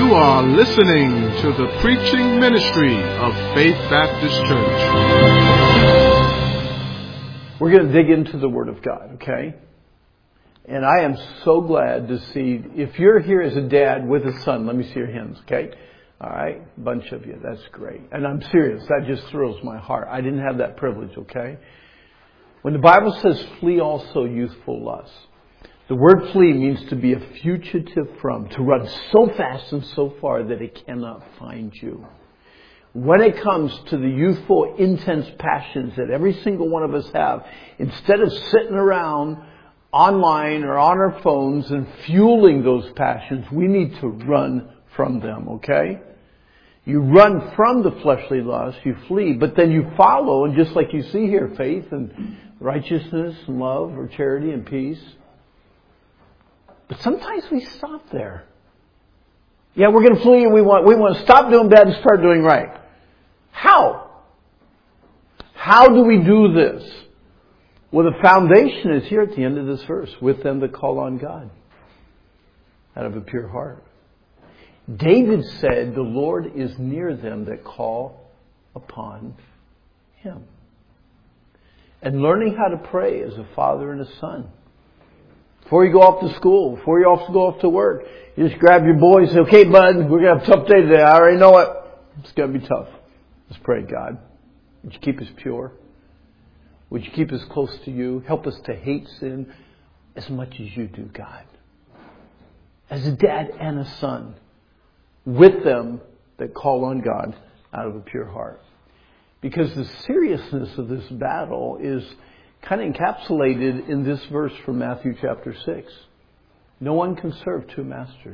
are listening to the preaching ministry of Faith Baptist Church. We're going to dig into the Word of God, okay? And I am so glad to see, if you're here as a dad with a son, let me see your hands, okay? All right, a bunch of you, that's great. And I'm serious, that just thrills my heart. I didn't have that privilege, okay? When the Bible says flee also youthful lusts, the word flee means to be a fugitive from, to run so fast and so far that it cannot find you. When it comes to the youthful, intense passions that every single one of us have, instead of sitting around online or on our phones and fueling those passions, we need to run from them, okay? You run from the fleshly lust, you flee, but then you follow, and just like you see here, faith and righteousness and love or charity and peace. But sometimes we stop there. Yeah, we're going to flee and we want to stop doing bad and start doing right. How? How do we do this? Well, the foundation is here at the end of this verse. With them that call on God out of a pure heart. David said, the Lord is near them that call upon Him. And learning how to pray as a father and a son. Before you go off to school, before you go off to work, you just grab your boy and say, okay, bud, we're going to have a tough day today. I already know it. It's going to be tough. Let's pray, God. Would you keep us pure? Would you keep us close to you? Help us to hate sin as much as you do, God. As a dad and a son, with them that call on God out of a pure heart. Because the seriousness of this battle is kind of encapsulated in this verse from Matthew chapter 6. No one can serve two masters.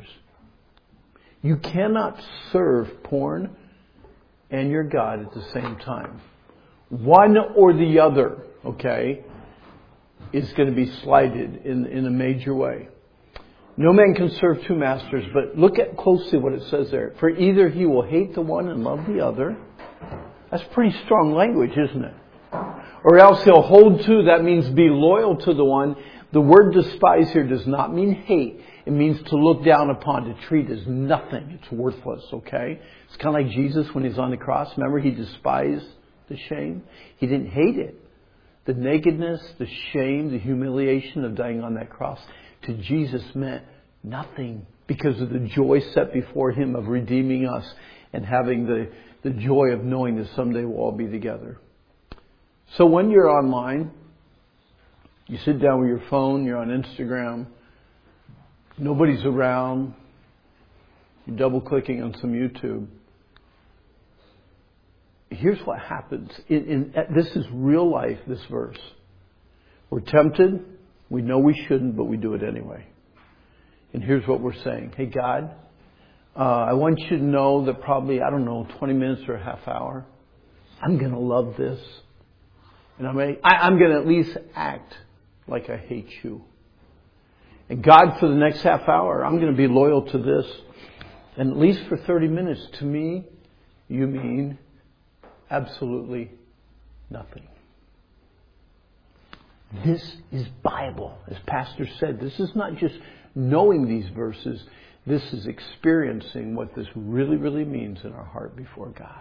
You cannot serve porn and your God at the same time. One or the other, okay, is going to be slighted in a major way. No man can serve two masters, but look at closely what it says there. For either he will hate the one and love the other. That's pretty strong language, isn't it? Or else he'll hold to, that means be loyal to the one. The word despise here does not mean hate. It means to look down upon, to treat as nothing. It's worthless, okay? It's kind of like Jesus when he's on the cross. Remember, he despised the shame. He didn't hate it. The nakedness, the shame, the humiliation of dying on that cross to Jesus meant nothing because of the joy set before Him of redeeming us and having the joy of knowing that someday we'll all be together. So when you're online, you sit down with your phone, you're on Instagram, nobody's around, you're double-clicking on some YouTube. Here's what happens. This is real life, this verse. We're tempted. We know we shouldn't, but we do it anyway. And here's what we're saying. Hey, God, I want you to know that probably, 20 minutes or a half hour, I'm going to love this. And I'm going to at least act like I hate you. And God, for the next half hour, I'm going to be loyal to this. And at least for 30 minutes, to me, you mean absolutely nothing. This is Bible. As Pastor said, this is not just knowing these verses. This is experiencing what this really, really means in our heart before God.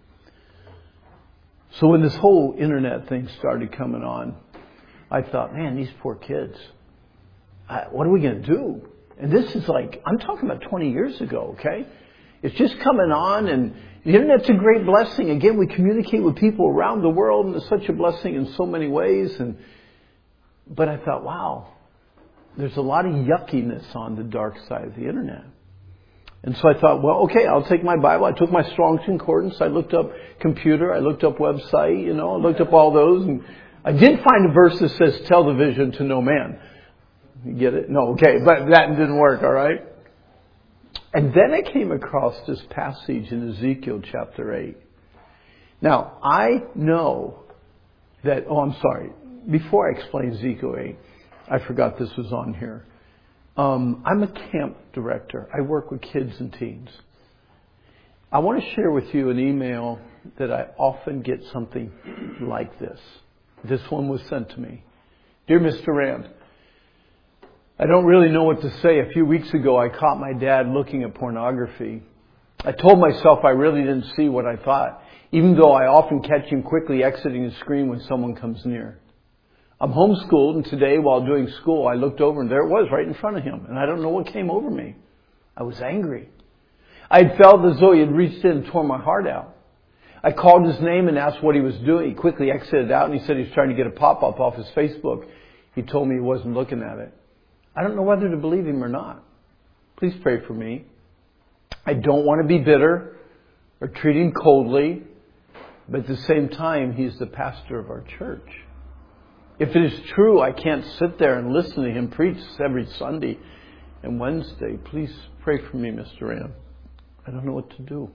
So when this whole internet thing started coming on, I thought, man, these poor kids, what are we going to do? And this is like, I'm talking about 20 years ago, okay? It's just coming on, and the internet's a great blessing. Again, we communicate with people around the world, and it's such a blessing in so many ways. But I thought, wow, there's a lot of yuckiness on the dark side of the internet. And so I thought, well, okay, I'll take my Bible. I took my Strong's Concordance. I looked up computer. I looked up website. I looked up all those. And I did find a verse that says, tell the vision to no man. You get it? No, okay. But that didn't work, all right? And then I came across this passage in Ezekiel chapter 8. Now, I know that, before I explain Ezekiel 8, I forgot this was on here. I'm a camp director. I work with kids and teens. I want to share with you an email that I often get something like this. This one was sent to me. Dear Mr. Rand, I don't really know what to say. A few weeks ago, I caught my dad looking at pornography. I told myself I really didn't see what I thought, even though I often catch him quickly exiting the screen when someone comes near. I'm homeschooled, and today, while doing school, I looked over, and there it was, right in front of him. And I don't know what came over me. I was angry. I had felt as though he had reached in and torn my heart out. I called his name and asked what he was doing. He quickly exited out, and he said he was trying to get a pop-up off his Facebook. He told me he wasn't looking at it. I don't know whether to believe him or not. Please pray for me. I don't want to be bitter or treat him coldly, but at the same time, he's the pastor of our church. If it is true, I can't sit there and listen to him preach every Sunday and Wednesday. Please pray for me, Mr. Rand. I don't know what to do.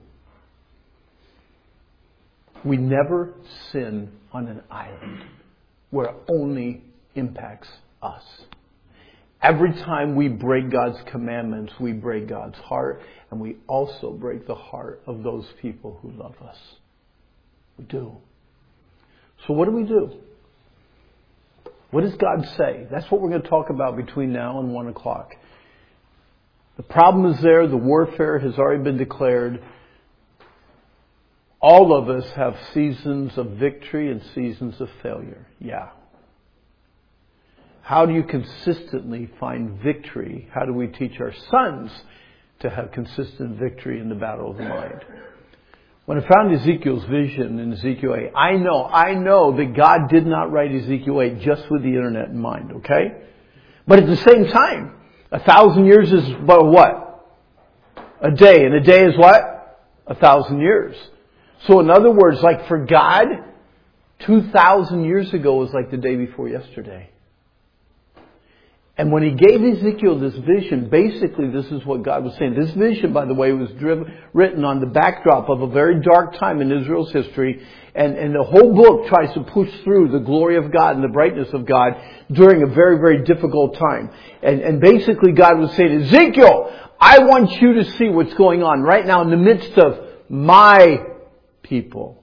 We never sin on an island where it only impacts us. Every time we break God's commandments, we break God's heart, and we also break the heart of those people who love us. We do. So what do? What does God say? That's what we're going to talk about between now and 1 o'clock. The problem is there. The warfare has already been declared. All of us have seasons of victory and seasons of failure. Yeah. How do you consistently find victory? How do we teach our sons to have consistent victory in the battle of the mind? When I found Ezekiel's vision in Ezekiel 8, I know that God did not write Ezekiel 8 just with the internet in mind, okay? But at the same time, 1,000 years is about what? A day. And a day is what? 1,000 years. So in other words, like for God, 2,000 years ago was like the day before yesterday. And when he gave Ezekiel this vision, basically this is what God was saying. This vision, by the way, was written on the backdrop of a very dark time in Israel's history. And the whole book tries to push through the glory of God and the brightness of God during a very, very difficult time. And basically God was saying, Ezekiel, I want you to see what's going on right now in the midst of my people.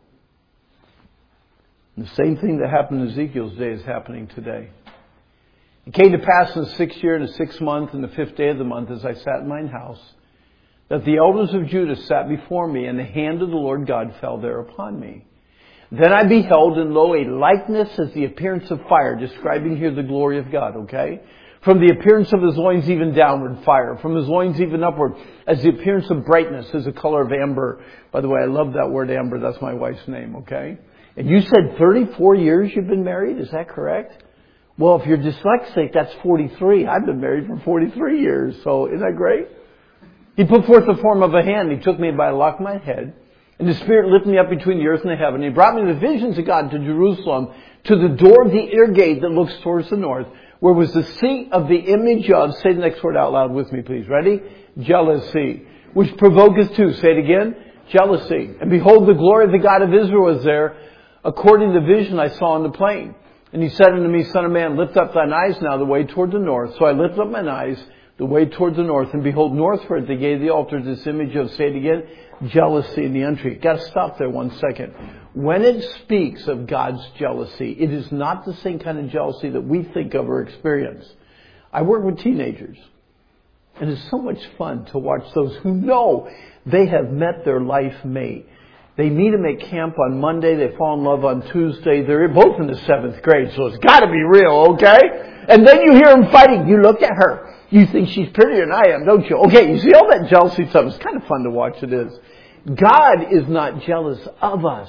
And the same thing that happened in Ezekiel's day is happening today. It came to pass in the 6th year, and the 6th month, and the 5th day of the month, as I sat in mine house, that the elders of Judah sat before me, and the hand of the Lord God fell there upon me. Then I beheld, and lo, a likeness as the appearance of fire, describing here the glory of God, okay? From the appearance of his loins even downward, fire. From his loins even upward, as the appearance of brightness, as the color of amber. By the way, I love that word amber. That's my wife's name, okay? And you said 34 years you've been married? Is that correct? Well, if you're dyslexic, that's 43. I've been married for 43 years, so isn't that great? He put forth the form of a hand. He took me by the lock of my head, and the Spirit lifted me up between the earth and the heaven. He brought me the visions of God to Jerusalem, to the door of the inner gate that looks towards the north, where was the seat of the image of, say the next word out loud with me, please. Ready? Jealousy. Which provoketh to, say it again, jealousy. And behold, the glory of the God of Israel was there, according to the vision I saw on the plain. And he said unto me, Son of man, lift up thine eyes now the way toward the north. So I lifted up mine eyes the way toward the north. And behold, northward they gave the altar this image of, say it again, jealousy in the entry. Got to stop there 1 second. When it speaks of God's jealousy, it is not the same kind of jealousy that we think of or experience. I work with teenagers. And it's so much fun to watch those who know they have met their life mate. They meet him at camp on Monday. They fall in love on Tuesday. They're both in the 7th grade, so it's got to be real, okay? And then you hear them fighting. You look at her. You think she's prettier than I am, don't you? Okay, you see all that jealousy stuff. It's kind of fun to watch, it is. God is not jealous of us.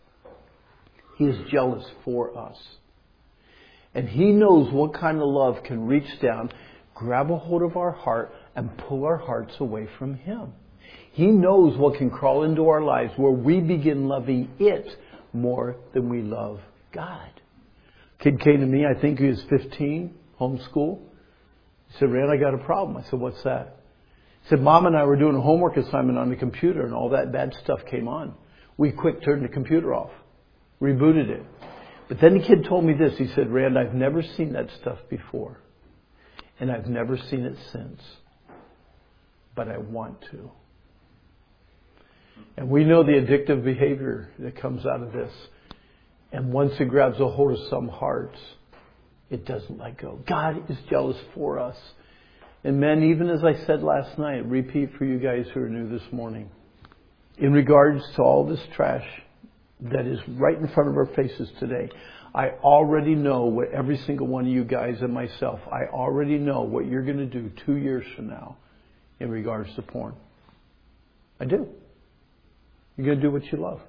He is jealous for us. And He knows what kind of love can reach down, grab a hold of our heart, and pull our hearts away from Him. He knows what can crawl into our lives where we begin loving it more than we love God. A kid came to me, I think he was 15, homeschool. He said, Rand, I got a problem. I said, what's that? He said, Mom and I were doing a homework assignment on the computer and all that bad stuff came on. We quick turned the computer off, rebooted it. But then the kid told me this. He said, Rand, I've never seen that stuff before. And I've never seen it since. But I want to. And we know the addictive behavior that comes out of this. And once it grabs a hold of some hearts, It doesn't let go. God is jealous for us. And men, even as I said last night, repeat for you guys who are new this morning. In regards to all this trash that is right in front of our faces today, I already know what every single one of you guys and myself, I already know what you're going to do 2 years from now in regards to porn. I do. You're going to do what you love.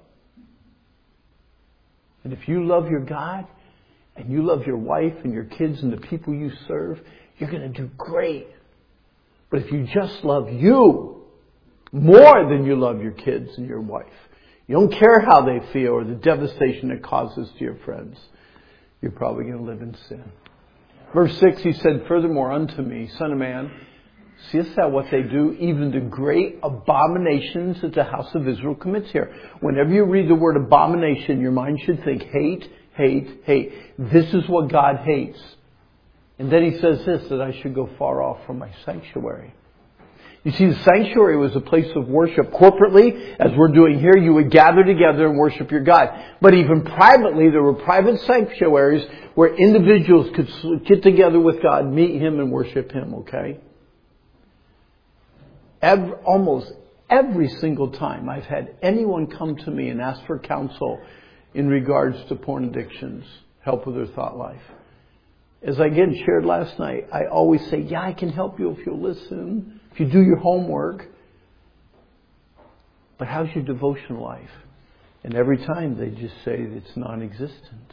And if you love your God, and you love your wife and your kids and the people you serve, you're going to do great. But if you just love you more than you love your kids and your wife, you don't care how they feel or the devastation it causes to your friends, you're probably going to live in sin. Verse 6, he said, furthermore unto me, Son of man, seest thou what they do, even the great abominations that the house of Israel commits here. Whenever you read the word abomination, your mind should think hate, hate, hate. This is what God hates. And then he says this, that I should go far off from my sanctuary. You see, the sanctuary was a place of worship. Corporately, as we're doing here, you would gather together and worship your God. But even privately, there were private sanctuaries where individuals could get together with God, meet Him, and worship Him, okay? Almost every single time I've had anyone come to me and ask for counsel in regards to porn addictions, help with their thought life. As I again shared last night, I always say, yeah, I can help you if you'll listen, if you do your homework. But how's your devotional life? And every time they just say it's non-existent.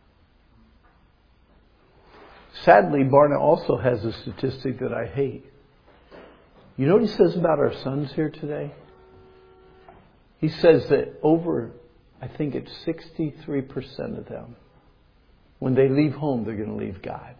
Sadly, Barna also has a statistic that I hate. You know what he says about our sons here today? He says that over, I think it's 63% of them, when they leave home, they're going to leave God.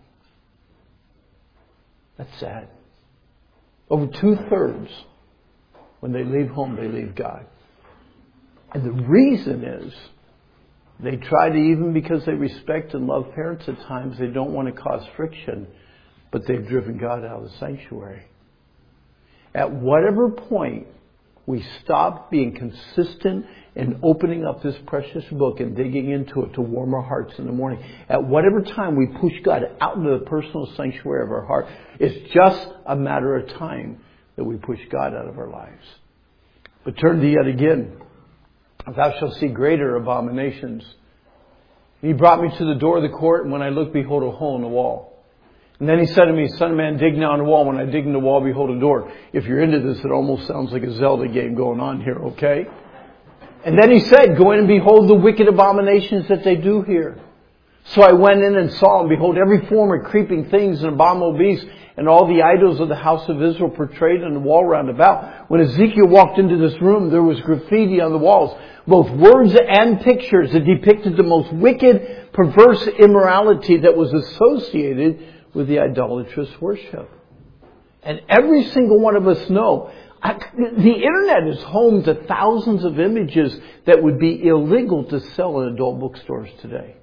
That's sad. Over 2/3, when they leave home, they leave God. And the reason is, they try to, even because they respect and love parents at times, they don't want to cause friction, but they've driven God out of the sanctuary. At whatever point we stop being consistent and opening up this precious book and digging into it to warm our hearts in the morning, at whatever time we push God out into the personal sanctuary of our heart, it's just a matter of time that we push God out of our lives. But turn to yet again. Thou shalt see greater abominations. He brought me to the door of the court, and when I looked, behold, a hole in the wall. And then he said to me, Son of man, dig now in the wall. When I dig in the wall, behold a door. If you're into this, it almost sounds like a Zelda game going on here, okay? And then he said, Go in and behold the wicked abominations that they do here. So I went in and saw, and behold, every form of creeping things and abominable beasts, and all the idols of the house of Israel portrayed on the wall round about. When Ezekiel walked into this room, there was graffiti on the walls, both words and pictures that depicted the most wicked, perverse immorality that was associated with the idolatrous worship. And every single one of us know, the internet is home to thousands of images that would be illegal to sell in adult bookstores today.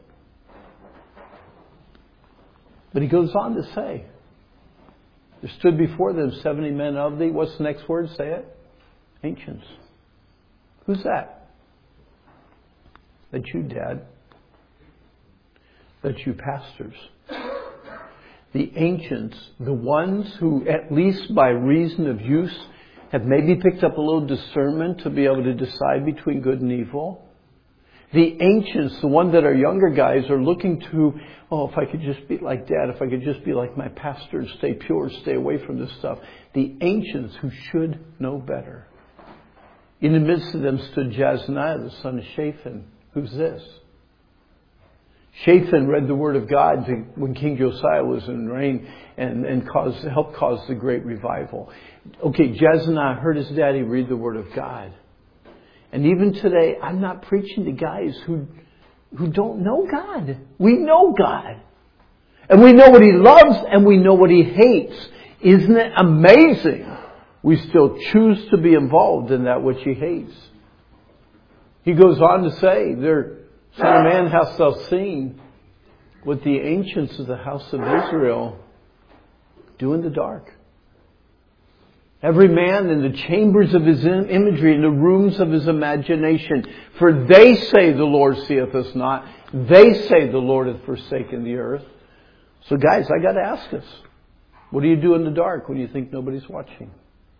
But he goes on to say, there stood before them 70 men of thee. What's the next word? Say it. Ancients. Who's that? That's you, Dad. That's you, pastors. The ancients, the ones who, at least by reason of use, have maybe picked up a little discernment to be able to decide between good and evil. The ancients, the ones that our younger guys are looking to, if I could just be like Dad, if I could just be like my pastor and stay pure, stay away from this stuff. The ancients who should know better. In the midst of them stood Jazaniah, the son of Shaphan. Who's this? Shaphan read the Word of God when King Josiah was in reign and helped cause the great revival. Okay, Jezaniah heard his daddy read the Word of God. And even today, I'm not preaching to guys who don't know God. We know God. And we know what He loves and we know what He hates. Isn't it amazing? We still choose to be involved in that which He hates. He goes on to say, Son of man, hast thou seen what the ancients of the house of Israel do in the dark? Every man in the chambers of his imagery, in the rooms of his imagination. For they say the Lord seeth us not. They say the Lord hath forsaken the earth. So guys, I got to ask us, what do you do in the dark when you think nobody's watching?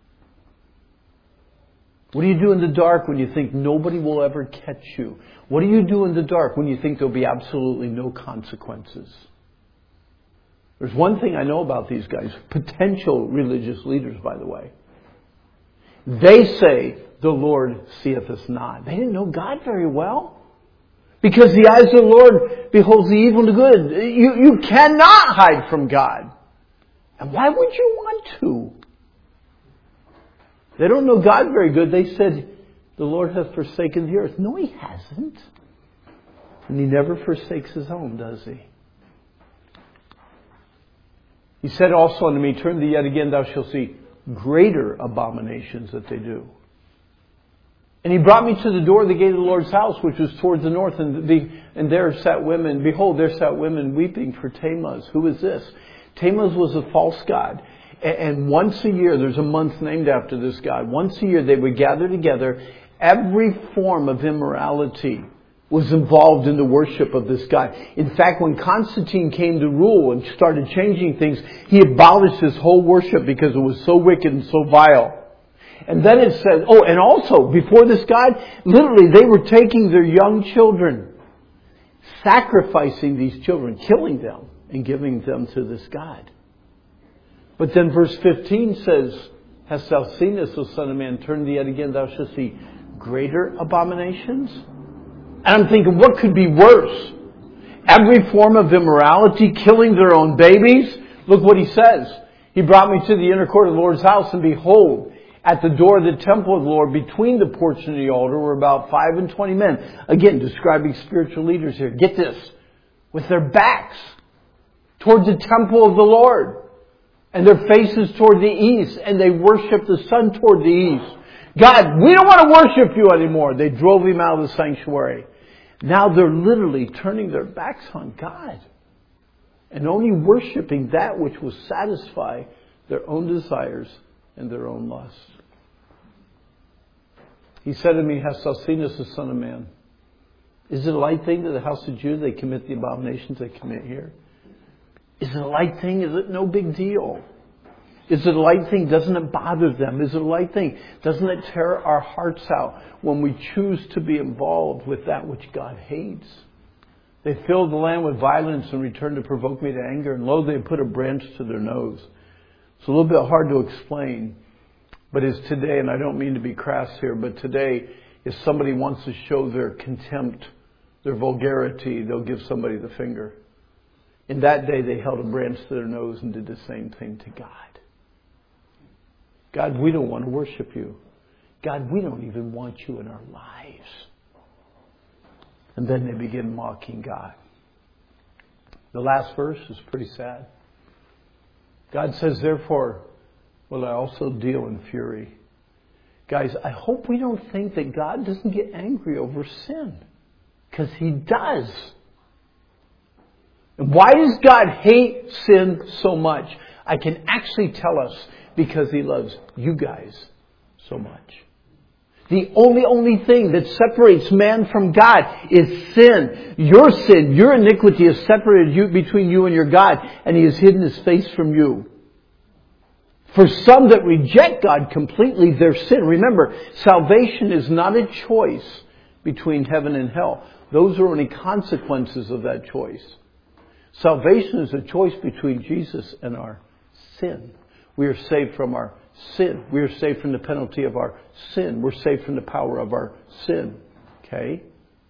What do you do in the dark when you think nobody will ever catch you? What do you do in the dark when you think there'll be absolutely no consequences? There's one thing I know about these guys, potential religious leaders, by the way. They say, the Lord seeth us not. They didn't know God very well. Because the eyes of the Lord beholds the evil and the good. You cannot hide from God. And why would you want to? They don't know God very good. They said, the Lord hath forsaken the earth. No, He hasn't. And He never forsakes His own, does He? He said also unto me, turn thee yet again, thou shalt see greater abominations that they do. And He brought me to the door of the gate of the Lord's house, which was towards the north, and there sat women. Behold, there sat women weeping for Tammuz. Who is this? Tammuz was a false god. And once a year, there's a month named after this god. Once a year, they would gather together. Every form of immorality was involved in the worship of this god. In fact, when Constantine came to rule and started changing things, he abolished this whole worship because it was so wicked and so vile. And then it says, and also, before this god, literally they were taking their young children, sacrificing these children, killing them, and giving them to this god. But then verse 15 says, hast thou seen this, O son of man? Turn thee yet again, thou shalt see greater abominations. And I'm thinking, what could be worse? Every form of immorality, killing their own babies. Look what he says. He brought me to the inner court of the Lord's house, and behold, at the door of the temple of the Lord, between the porch and the altar, were about 25 men. Again, describing spiritual leaders here. Get this. With their backs towards the temple of the Lord. And their faces toward the east. And they worship the sun toward the east. God, we don't want to worship you anymore. They drove him out of the sanctuary. Now they're literally turning their backs on God. And only worshiping that which will satisfy their own desires and their own lusts. He said to me, hast thou seen us, the Son of Man? Is it a light thing to the house of Judah they commit the abominations they commit here? Is it a light thing? Is it no big deal? Is it a light thing? Doesn't it bother them? Is it a light thing? Doesn't it tear our hearts out when we choose to be involved with that which God hates? They filled the land with violence and returned to provoke me to anger. And lo, they put a branch to their nose. It's a little bit hard to explain. But it's today, and I don't mean to be crass here, but today, if somebody wants to show their contempt, their vulgarity, they'll give somebody the finger. In that day, they held a branch to their nose and did the same thing to God. God, we don't want to worship you. God, we don't even want you in our lives. And then they begin mocking God. The last verse is pretty sad. God says, therefore, will I also deal in fury. Guys, I hope we don't think that God doesn't get angry over sin. Because He does. And why does God hate sin so much? I can actually tell us because He loves you guys so much. The only thing that separates man from God is sin. Your sin, your iniquity has separated you between you and your God, and He has hidden His face from you. For some that reject God completely, their sin. Remember, salvation is not a choice between heaven and hell. Those are only consequences of that choice. Salvation is a choice between Jesus and our sin. We are saved from our sin. We are saved from the penalty of our sin. We're saved from the power of our sin. Okay?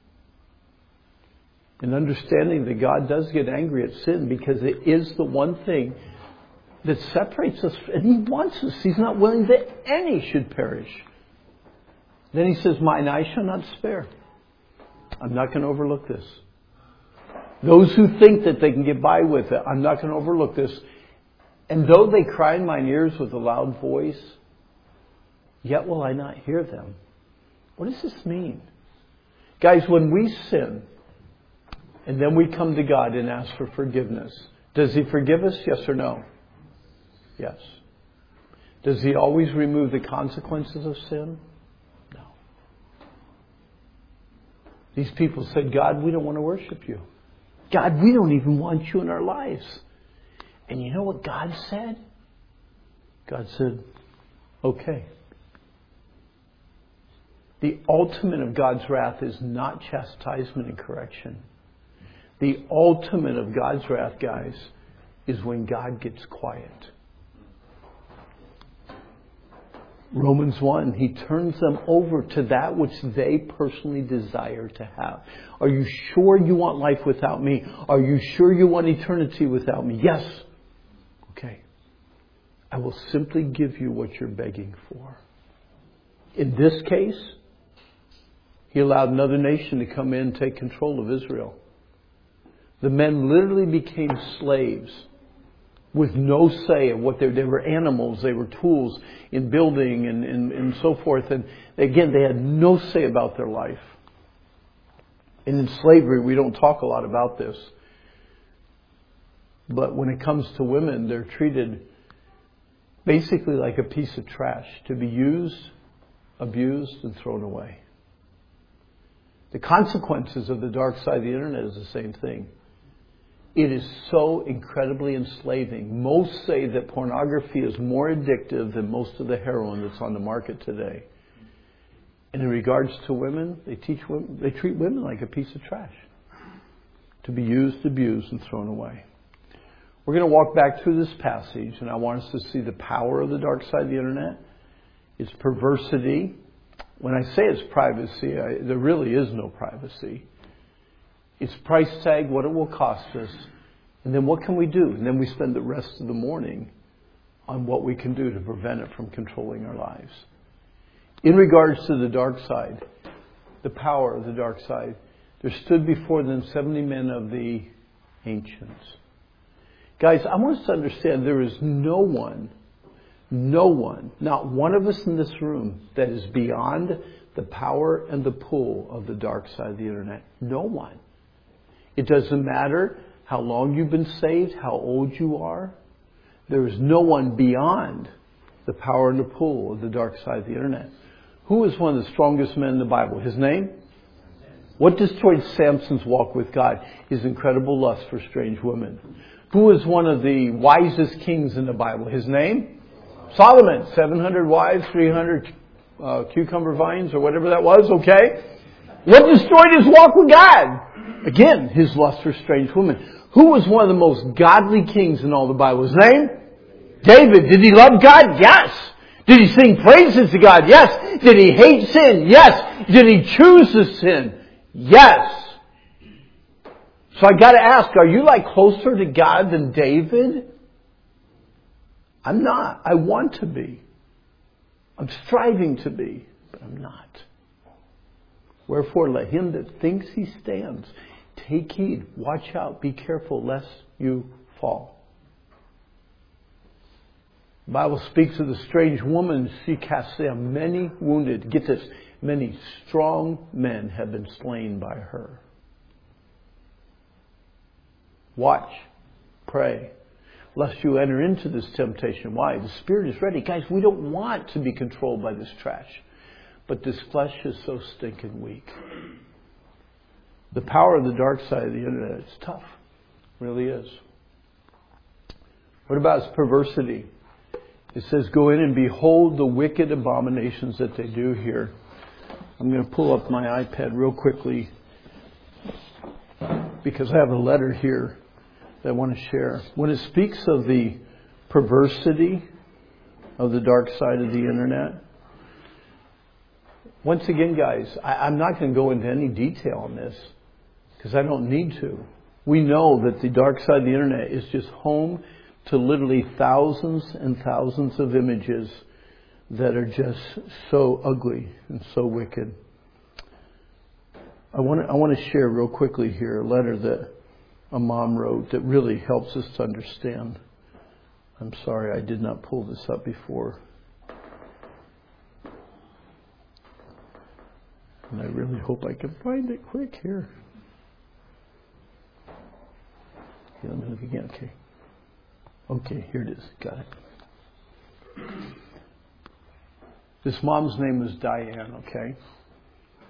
And understanding that God does get angry at sin because it is the one thing that separates us. And He wants us. He's not willing that any should perish. Then He says, mine eye shall not spare. I'm not going to overlook this. Those who think that they can get by with it, I'm not going to overlook this. And though they cry in mine ears with a loud voice, yet will I not hear them. What does this mean? Guys, when we sin, and then we come to God and ask for forgiveness, does He forgive us? Yes or no? Yes. Does He always remove the consequences of sin? No. These people said, God, we don't want to worship you. God, we don't even want you in our lives. And you know what God said? God said, okay. The ultimate of God's wrath is not chastisement and correction. The ultimate of God's wrath, guys, is when God gets quiet. Romans 1, He turns them over to that which they personally desire to have. Are you sure you want life without me? Are you sure you want eternity without me? Yes. Okay. I will simply give you what you're begging for. In this case, He allowed another nation to come in and take control of Israel. The men literally became slaves with no say of what they were. Animals, they were tools in building and so forth. And again, they had no say about their life. And in slavery, we don't talk a lot about this. But when it comes to women, they're treated basically like a piece of trash to be used, abused, and thrown away. The consequences of the dark side of the internet is the same thing. It is so incredibly enslaving. Most say that pornography is more addictive than most of the heroin that's on the market today. And in regards to women, they treat women like a piece of trash, to be used, abused, and thrown away. We're going to walk back through this passage, and I want us to see the power of the dark side of the internet, its perversity. When I say it's privacy, there really is no privacy. Its price tag, what it will cost us, and then what can we do? And then we spend the rest of the morning on what we can do to prevent it from controlling our lives. In regards to the dark side, the power of the dark side, there stood before them 70 men of the ancients. Guys, I want us to understand there is no one, not one of us in this room that is beyond the power and the pull of the dark side of the internet. No one. It doesn't matter how long you've been saved, how old you are. There is no one beyond the power and the pull of the dark side of the internet. Who is one of the strongest men in the Bible? His name? What destroyed Samson's walk with God? His incredible lust for strange women. Who is one of the wisest kings in the Bible? His name? Solomon. 700 wives, 300 cucumber vines, or whatever that was, okay? What destroyed his walk with God? Again, his lust for strange women. Who was one of the most godly kings in all the Bible? His name? David. Did he love God? Yes. Did he sing praises to God? Yes. Did he hate sin? Yes. Did he choose to sin? Yes. So I got to ask, are you like closer to God than David? I'm not. I want to be. I'm striving to be, but I'm not. Wherefore, let him that thinks he stands take heed, watch out, be careful lest you fall. The Bible speaks of the strange woman. She cast down many wounded. Get this, many strong men have been slain by her. Watch, pray, lest you enter into this temptation. Why? The spirit is ready. Guys, we don't want to be controlled by this trash. But this flesh is so stinking weak. The power of the dark side of the internet, it's tough. It really is. What about its perversity? It says, go in and behold the wicked abominations that they do here. I'm going to pull up my iPad real quickly because I have a letter here that I want to share. When it speaks of the perversity of the dark side of the internet, once again, guys, I'm not going to go into any detail on this because I don't need to. We know that the dark side of the internet is just home to literally thousands and thousands of images that are just so ugly and so wicked. I want to share real quickly here a letter that a mom wrote that really helps us to understand. I'm sorry I did not pull this up before. And I really hope I can find it quick here. Okay, let me look again. Okay, here it is. Got it. This mom's name was Diane, okay?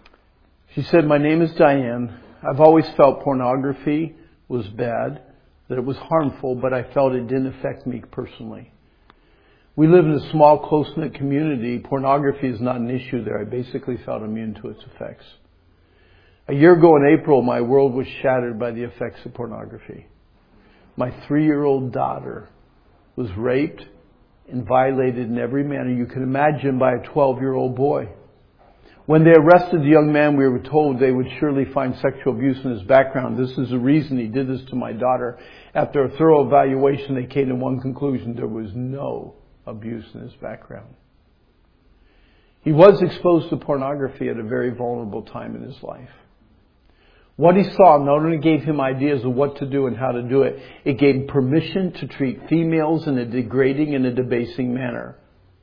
She said, my name is Diane. I've always felt pornography was bad, that it was harmful, but I felt it didn't affect me personally. We live in a small, close-knit community. Pornography is not an issue there. I basically felt immune to its effects. A year ago in April, my world was shattered by the effects of pornography. My 3-year-old daughter was raped and violated in every manner you can imagine by a 12-year-old boy. When they arrested the young man, we were told they would surely find sexual abuse in his background. This is the reason he did this to my daughter. After a thorough evaluation, they came to one conclusion: there was no abuse in his background. He was exposed to pornography at a very vulnerable time in his life. What he saw not only gave him ideas of what to do and how to do it, it gave him permission to treat females in a degrading and a debasing manner.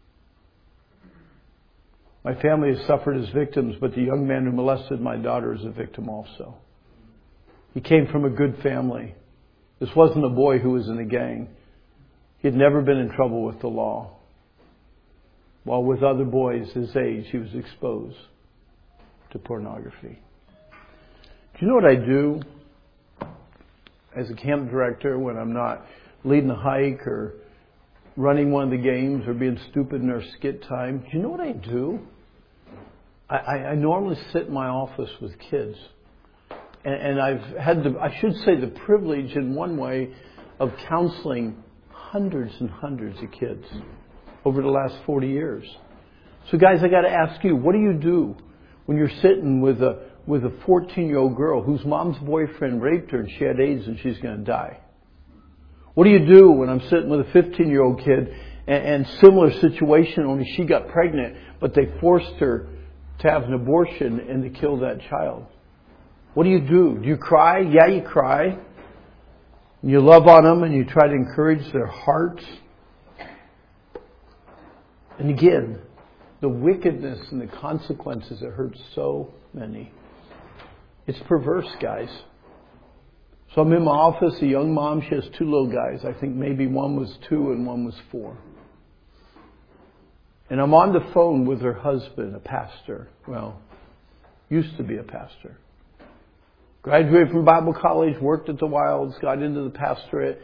My family has suffered as victims, but the young man who molested my daughter is a victim also. He came from a good family. This wasn't a boy who was in a gang. He had never been in trouble with the law. While with other boys his age, he was exposed to pornography. Do you know what I do as a camp director when I'm not leading a hike or running one of the games or being stupid in our skit time? Do you know what I do? I normally sit in my office with kids. And I've had the privilege in one way of counseling hundreds and hundreds of kids over the last 40 years. So guys, I got to ask you, what do you do when you're sitting with a 14-year-old girl whose mom's boyfriend raped her and she had AIDS and she's going to die? What do you do when I'm sitting with a 15-year-old kid and similar situation, only she got pregnant, but they forced her to have an abortion and to kill that child? What do? Do you cry? Yeah, you cry. You love on them and you try to encourage their hearts. And again, the wickedness and the consequences that hurt so many. It's perverse, guys. So I'm in my office, a young mom, she has 2 little guys. I think maybe one was 2 and one was 4. And I'm on the phone with her husband, a pastor. Well, used to be a pastor. Graduated from Bible college, worked at the Wilds, got into the pastorate.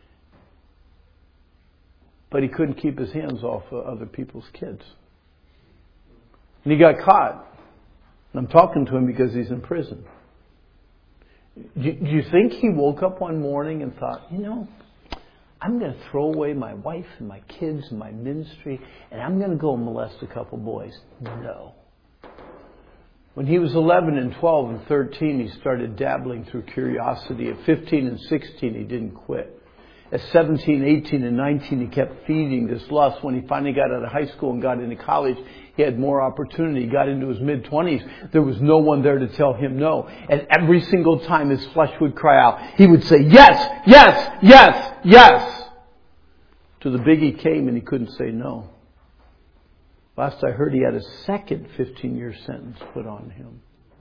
But he couldn't keep his hands off of other people's kids. And he got caught. And I'm talking to him because he's in prison. Do you think he woke up one morning and thought, I'm going to throw away my wife and my kids and my ministry and I'm going to go molest a couple boys? No. When he was 11 and 12 and 13, he started dabbling through curiosity. At 15 and 16, he didn't quit. At 17, 18, and 19, he kept feeding this lust. When he finally got out of high school and got into college, he had more opportunity. He got into his mid-20s. There was no one there to tell him no. And every single time his flesh would cry out, he would say, yes, yes, yes, yes. To the biggie came and he couldn't say no. Last I heard, he had a second 15-year sentence put on him.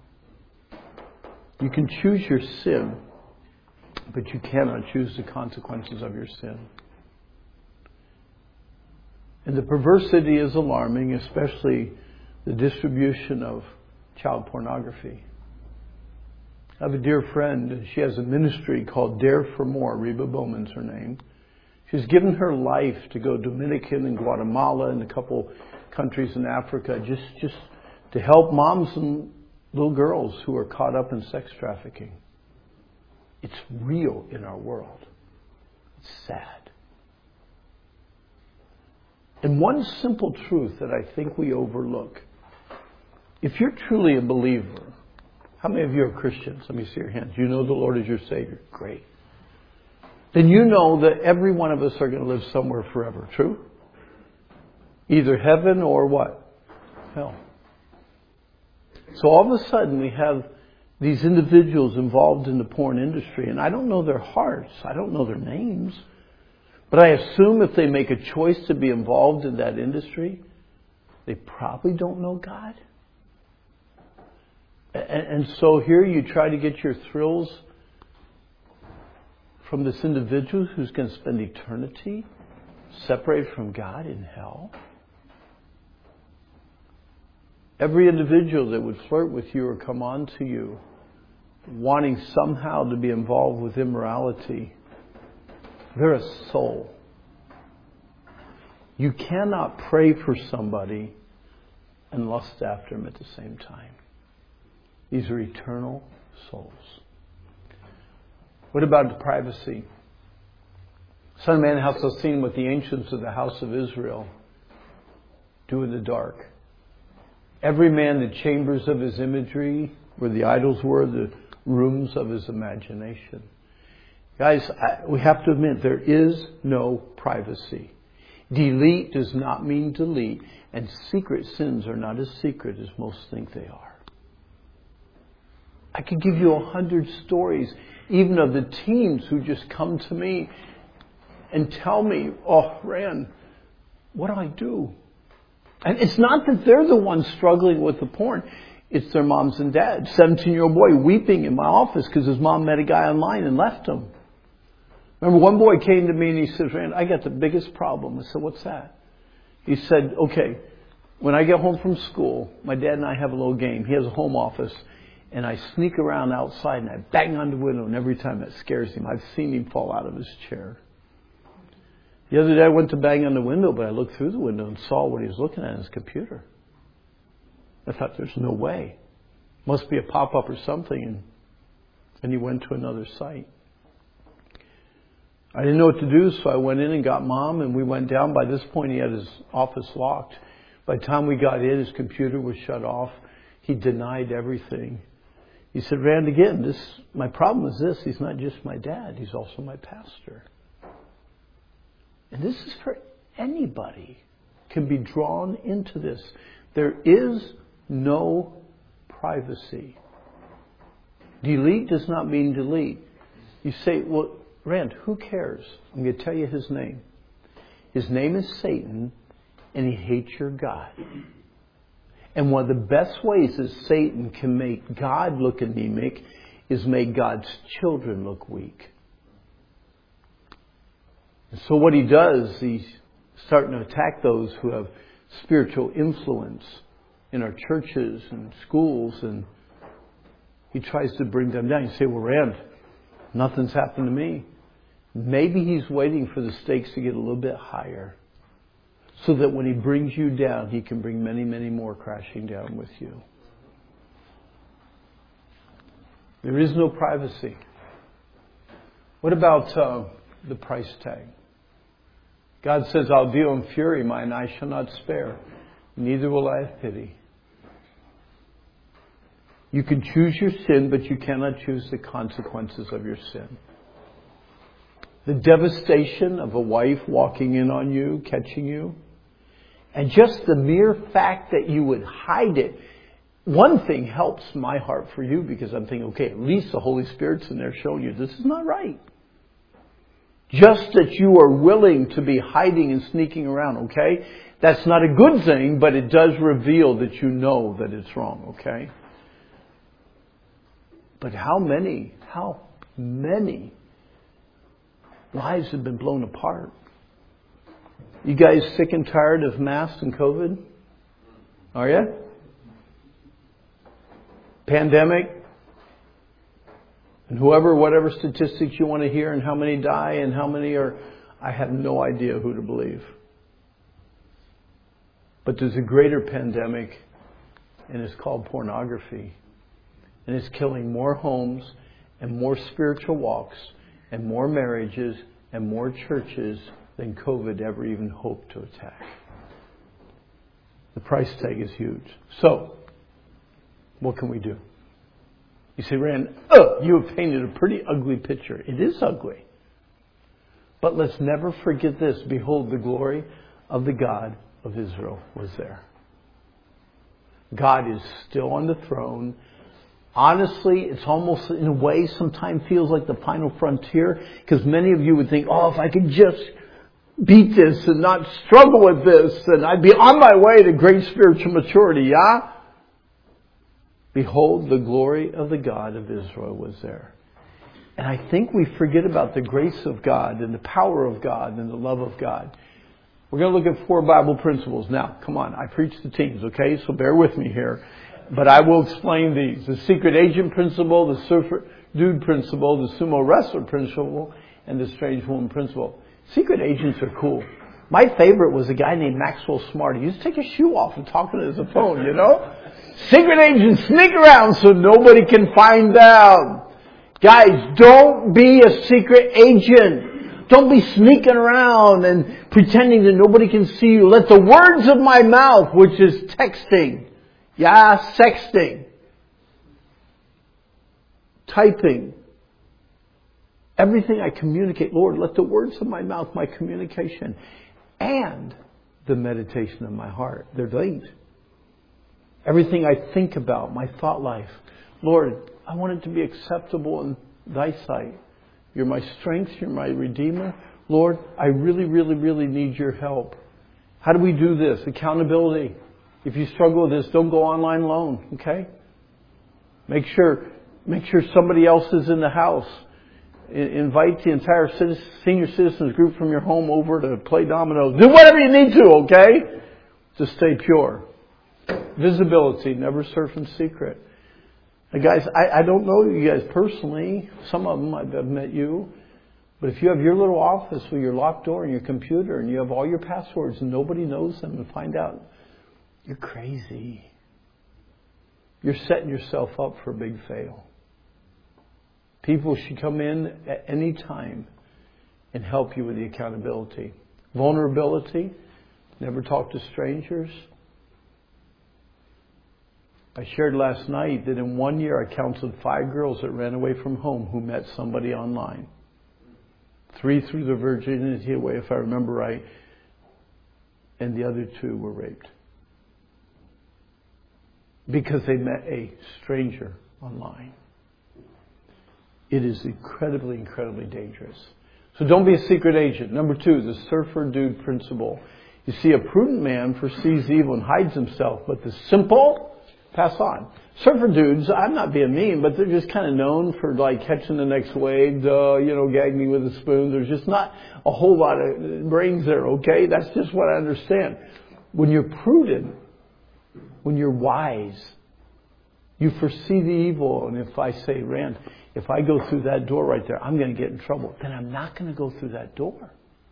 You can choose your sin, but you cannot choose the consequences of your sin. And the perversity is alarming, especially the distribution of child pornography. I have a dear friend. She has a ministry called Dare for More. Reba Bowman's her name. She's given her life to go Dominican and Guatemala and a couple countries in Africa just to help moms and little girls who are caught up in sex trafficking. It's real in our world. It's sad. And one simple truth that I think we overlook. If you're truly a believer, how many of you are Christians? Let me see your hands. You know the Lord is your Savior. Great. Then you know that every one of us are going to live somewhere forever. True? Either heaven or what? Hell. So all of a sudden we have these individuals involved in the porn industry, and I don't know their hearts. I don't know their names. But I assume if they make a choice to be involved in that industry, they probably don't know God. And so here you try to get your thrills from this individual who's going to spend eternity separated from God in hell. Every individual that would flirt with you or come on to you wanting somehow to be involved with immorality They're a soul. You cannot pray for somebody and lust after them at the same time. These are eternal souls. What about the privacy? Son of Man hast thou seen what the ancients of the house of Israel do in the dark. Every man the chambers of his imagery, where the idols were, the rooms of his imagination. Guys, we have to admit, there is no privacy. Delete does not mean delete, and secret sins are not as secret as most think they are. I could give you 100 stories, even of the teens who just come to me and tell me, oh, Rand, what do I do? And it's not that they're the ones struggling with the porn. It's their moms and dads. 17-year-old boy weeping in my office because his mom met a guy online and left him. Remember, one boy came to me and he says, Rand, I got the biggest problem. I said, what's that? He said, okay, when I get home from school, my dad and I have a little game. He has a home office. And I sneak around outside and I bang on the window. And every time that scares him, I've seen him fall out of his chair. The other day I went to bang on the window, but I looked through the window and saw what he was looking at on his computer. I thought, there's no way. Must be a pop-up or something. And he went to another site. I didn't know what to do, so I went in and got Mom, and we went down. By this point, he had his office locked. By the time we got in, his computer was shut off. He denied everything. He said, Rand, again, my problem is this. He's not just my dad. He's also my pastor. And this is for anybody can be drawn into this. There is no privacy. Delete does not mean delete. You say, well, Rand, who cares? I'm going to tell you his name. His name is Satan, and he hates your God. And one of the best ways that Satan can make God look anemic is make God's children look weak. And so what he does, he's starting to attack those who have spiritual influence in our churches and schools, and he tries to bring them down. You say, well, Rand, nothing's happened to me. Maybe he's waiting for the stakes to get a little bit higher, so that when he brings you down, he can bring many, many more crashing down with you. There is no privacy. What about the price tag? God says, I'll deal in fury, mine eye shall not spare. Neither will I have pity. You can choose your sin, but you cannot choose the consequences of your sin. The devastation of a wife walking in on you, catching you, and just the mere fact that you would hide it. One thing helps my heart for you, because I'm thinking, okay, at least the Holy Spirit's in there showing you this is not right. Just that you are willing to be hiding and sneaking around, okay? That's not a good thing, but it does reveal that you know that it's wrong, okay? But how many lives have been blown apart? You guys sick and tired of masks and COVID? Are you? Pandemic? And whatever statistics you want to hear, and how many die and how many are, I have no idea who to believe. But there's a greater pandemic, and it's called pornography. And it's killing more homes and more spiritual walks and more marriages and more churches than COVID ever even hoped to attack. The price tag is huge. So, what can we do? You say, Rand, you have painted a pretty ugly picture. It is ugly. But let's never forget this. Behold, the glory of the God of Israel was there. God is still on the throne. Honestly, it's almost in a way sometimes feels like the final frontier, because many of you would think, if I could just beat this and not struggle with this, then I'd be on my way to great spiritual maturity, yeah? Behold, the glory of the God of Israel was there. And I think we forget about the grace of God and the power of God and the love of God. We're going to look at 4 Bible principles. Now, come on, I preach to teens, okay? So bear with me here. But I will explain these. The secret agent principle, the surfer dude principle, the sumo wrestler principle, and the strange woman principle. Secret agents are cool. My favorite was a guy named Maxwell Smart. He used to take his shoe off and talk to the phone, you know? Secret agents sneak around so nobody can find out. Guys, don't be a secret agent. Don't be sneaking around and pretending that nobody can see you. Let the words of my mouth, which is texting, sexting, typing, everything I communicate, Lord, let the words of my mouth, my communication, and the meditation of my heart, they're linked. Everything I think about, my thought life, Lord, I want it to be acceptable in thy sight. You're my strength, you're my redeemer. Lord, I really, really, really need your help. How do we do this? Accountability. If you struggle with this, don't go online alone, okay? Make sure somebody else is in the house. Invite the entire senior citizens group from your home over to play dominoes. Do whatever you need to, okay? To stay pure. Visibility. Never surf in secret. Now guys, I don't know you guys personally. Some of them I've met you. But if you have your little office with your locked door and your computer and you have all your passwords and nobody knows them and find out, you're crazy. You're setting yourself up for a big fail. People should come in at any time and help you with the accountability. Vulnerability. Never talk to strangers. I shared last night that in 1 year I counseled 5 girls that ran away from home who met somebody online. 3 threw their virginity away, if I remember right, and the other 2 were raped. Because they met a stranger online. It is incredibly, incredibly dangerous. So don't be a secret agent. Number 2, the surfer dude principle. You see, a prudent man foresees evil and hides himself, but the simple pass on. Surfer dudes, I'm not being mean, but they're just kind of known for like catching the next wave, gag me with a spoon. There's just not a whole lot of brains there, okay? That's just what I understand. When you're prudent, when you're wise, you foresee the evil. And if I say, Rand, if I go through that door right there, I'm going to get in trouble. Then I'm not going to go through that door.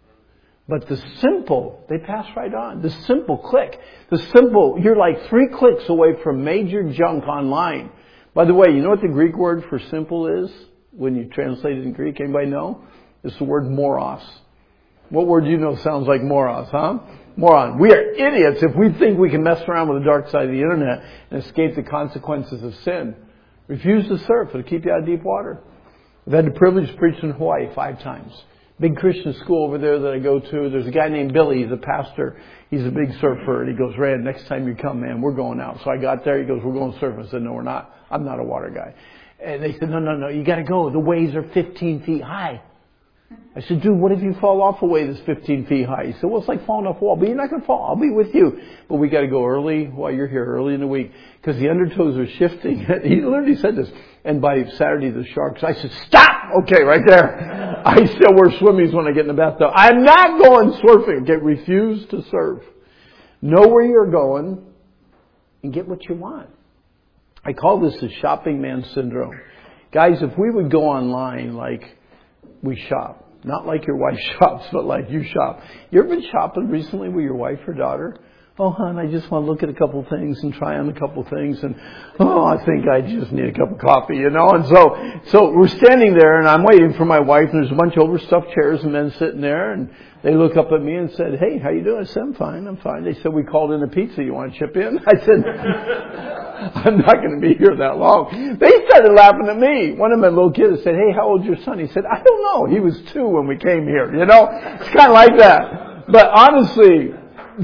But the simple, they pass right on. The simple click. The simple, you're like 3 clicks away from major junk online. By the way, you know what the Greek word for simple is? When you translate it in Greek, anybody know? It's the word moros. What word do you know sounds like moros, huh? Moron. We are idiots if we think we can mess around with the dark side of the internet and escape the consequences of sin. Refuse to surf. It'll keep you out of deep water. I've had the privilege of preaching in Hawaii 5 times. Big Christian school over there that I go to. There's a guy named Billy. He's a pastor. He's a big surfer. And he goes, Rand, next time you come, man, we're going out. So I got there. He goes, we're going surfing. I said, no, we're not. I'm not a water guy. And they said, no, you got to go. The waves are 15 feet high. I said, dude, what if you fall off a wave that's 15 feet high? He said, well, it's like falling off a wall. But you're not going to fall. I'll be with you. But we got to go early while you're here, early in the week. Because the undertows are shifting. He literally said this. And by Saturday, the sharks. I said, stop! Okay, right there. I still wear swimmies when I get in the bathtub. I'm not going surfing. Okay, refuse to surf. Know where you're going and get what you want. I call this the shopping man syndrome. Guys, if we would go online like we shop, not like your wife shops, but like you shop. You ever been shopping recently with your wife or daughter? Oh, hon, I just want to look at a couple things and try on a couple things. And, I think I just need a cup of coffee, And so we're standing there and I'm waiting for my wife and there's a bunch of overstuffed chairs and men sitting there and they look up at me and said, hey, how you doing? I said, I'm fine. They said, we called in a pizza. You want to chip in? I said, I'm not going to be here that long. They started laughing at me. One of my little kids said, hey, how old's your son? He said, I don't know. He was 2 when we came here. It's kind of like that. But honestly,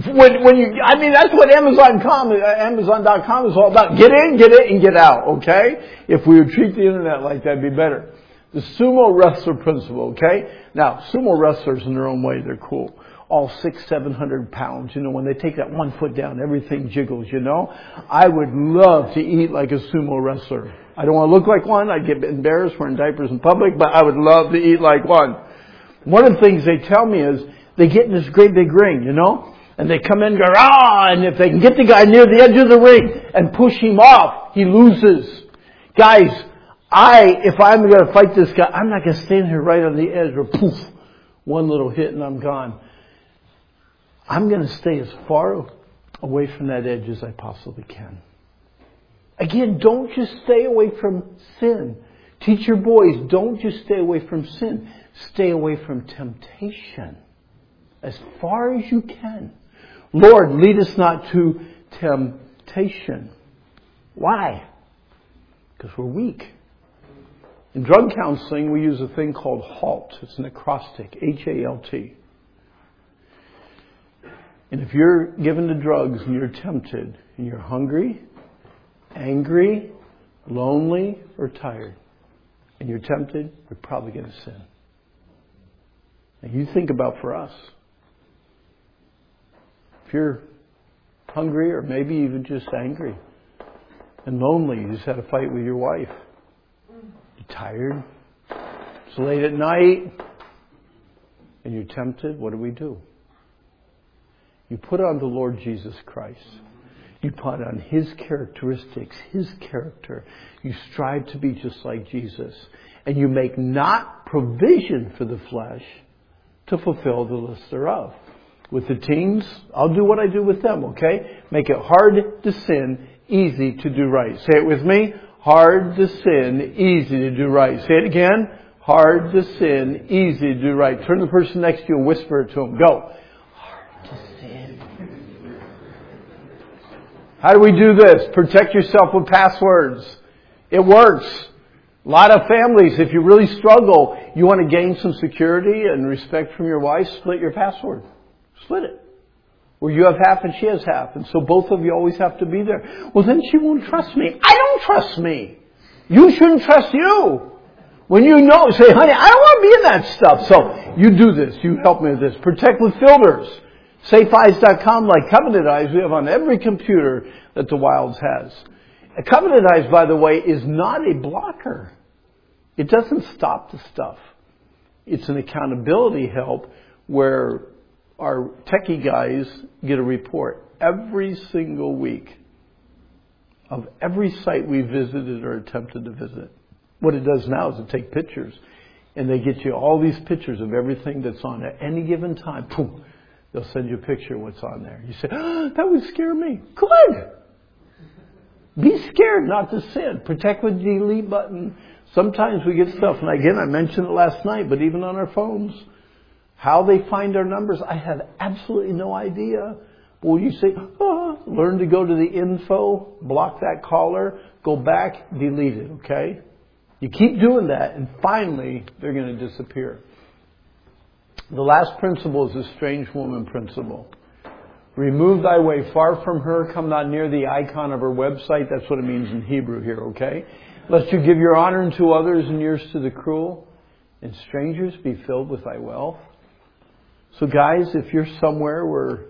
that's what Amazon.com is all about. Get in, get it, and get out, okay? If we would treat the internet like that, it'd be better. The sumo wrestler principle, okay? Now, sumo wrestlers in their own way, they're cool. All 600-700 pounds, when they take that 1 foot down, everything jiggles, I would love to eat like a sumo wrestler. I don't want to look like one. I'd get embarrassed wearing diapers in public, but I would love to eat like one. One of the things they tell me is they get in this great big ring, and they come in and go, and if they can get the guy near the edge of the ring and push him off, he loses. Guys, If I'm going to fight this guy, I'm not going to stand here right on the edge where poof, one little hit and I'm gone. I'm going to stay as far away from that edge as I possibly can. Again, don't just stay away from sin. Teach your boys, don't just stay away from sin. Stay away from temptation as far as you can. Lord, lead us not to temptation. Why? Because we're weak. In drug counseling, we use a thing called HALT. It's an acrostic, H-A-L-T. And if you're given to drugs and you're tempted and you're hungry, angry, lonely, or tired, and you're tempted, you're probably going to sin. Now you think about for us. If you're hungry or maybe even just angry and lonely, you just had a fight with your wife. You're tired. It's late at night. And you're tempted. What do? You put on the Lord Jesus Christ. You put on His characteristics, His character. You strive to be just like Jesus. And you make not provision for the flesh to fulfill the lust thereof. With the teens, I'll do what I do with them, okay? Make it hard to sin, easy to do right. Say it with me. Hard to sin, easy to do right. Say it again. Hard to sin, easy to do right. Turn to the person next to you and whisper it to them. Go. Hard to sin. How do we do this? Protect yourself with passwords. It works. A lot of families, if you really struggle, you want to gain some security and respect from your wife, split your password. Split it. Where you have half and she has half. And so both of you always have to be there. Well, then she won't trust me. I don't trust me. You shouldn't trust you. When you know, say, honey, I don't want to be in that stuff. So you do this. You help me with this. Protect with filters. SafeEyes.com, like Covenant Eyes, we have on every computer that the Wilds has. Covenant Eyes, by the way, is not a blocker. It doesn't stop the stuff. It's an accountability help where our techie guys get a report every single week of every site we visited or attempted to visit. What it does now is it take pictures, and they get you all these pictures of everything that's on at any given time. Boom. They'll send you a picture of what's on there. You say, oh, that would scare me. Good. Be scared not to sin. Protect with the delete button. Sometimes we get stuff, and again, I mentioned it last night, but even on our phones, how they find our numbers, I have absolutely no idea. Well, you say, learn to go to the info, block that caller, go back, delete it, okay? You keep doing that, and finally, they're going to disappear. The last principle is the strange woman principle. Remove thy way far from her, come not near the icon of her website. That's what it means in Hebrew here, okay? Lest you give your honor unto others and yours to the cruel, and strangers be filled with thy wealth. So guys, if you're somewhere where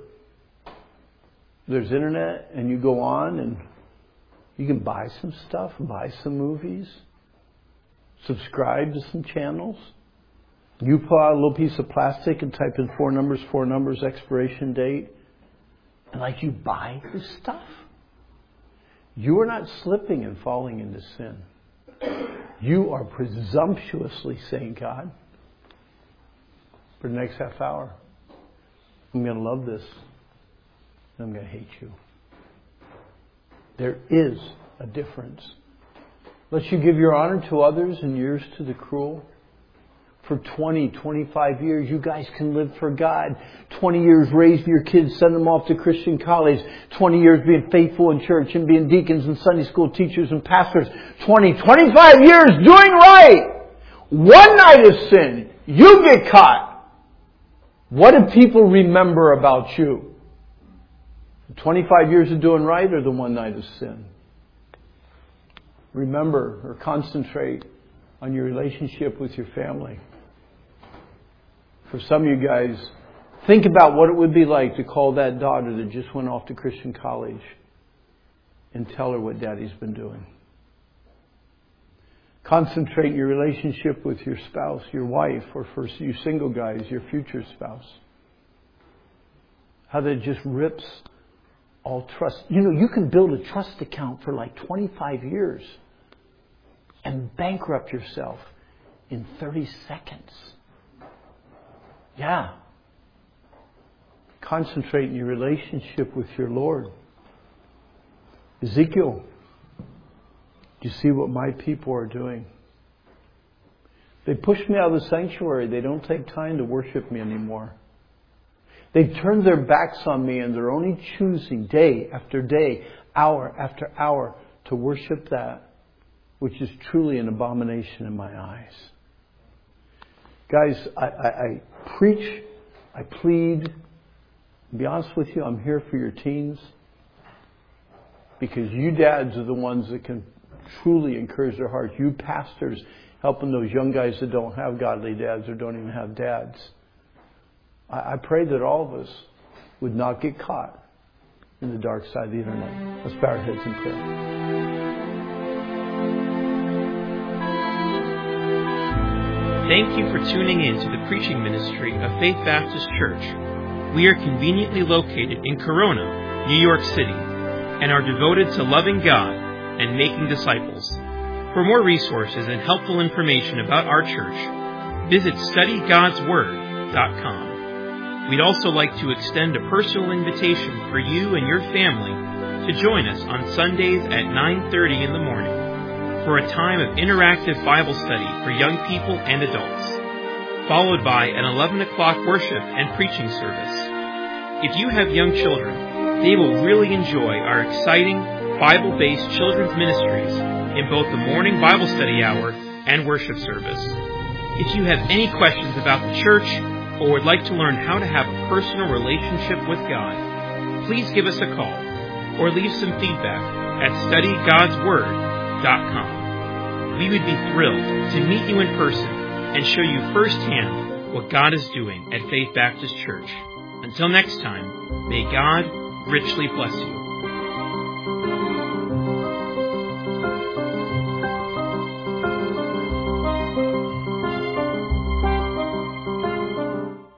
there's internet and you go on and you can buy some stuff, buy some movies, subscribe to some channels, you pull out a little piece of plastic and type in 4 numbers, expiration date, and like you buy this stuff. You are not slipping and falling into sin. You are presumptuously saying, God, for the next half hour, I'm going to love this, and I'm going to hate you. There is a difference. Let you give your honor to others and yours to the cruel. For 20, 25 years, you guys can live for God. 20 years raising your kids, send them off to Christian college. 20 years being faithful in church and being deacons and Sunday school teachers and pastors. 25 years doing right. One night of sin, you get caught. What do people remember about you? 25 years of doing right or the one night of sin? Remember or concentrate on your relationship with your family. For some of you guys, think about what it would be like to call that daughter that just went off to Christian college and tell her what daddy's been doing. Concentrate your relationship with your spouse, your wife, or for you single guys, your future spouse. How that just rips all trust. You know, you can build a trust account for like 25 years. and bankrupt yourself in 30 seconds. Yeah. Concentrate in your relationship with your Lord. Ezekiel, do you see what my people are doing? They push me out of the sanctuary. They don't take time to worship me anymore. They've turned their backs on me and they're only choosing day after day, hour after hour to worship that which is truly an abomination in my eyes. Guys, I preach, I plead. To be honest with you, I'm here for your teens. Because you dads are the ones that can truly encourage their hearts. You pastors helping those young guys that don't have godly dads or don't even have dads. I pray that all of us would not get caught in the dark side of the internet. Let's bow our heads in prayer. Thank you for tuning in to the preaching ministry of Faith Baptist Church. We are conveniently located in Corona, New York City, and are devoted to loving God and making disciples. For more resources and helpful information about our church, visit studygodsword.com. We'd also like to extend a personal invitation for you and your family to join us on Sundays at 9:30 in the morning for a time of interactive Bible study for young people and adults, followed by an 11 o'clock worship and preaching service. If you have young children, they will really enjoy our exciting Bible-based children's ministries in both the morning Bible study hour and worship service. If you have any questions about the church or would like to learn how to have a personal relationship with God, please give us a call or leave some feedback at studygodsword.com. We would be thrilled to meet you in person and show you firsthand what God is doing at Faith Baptist Church. Until next time, may God richly bless you.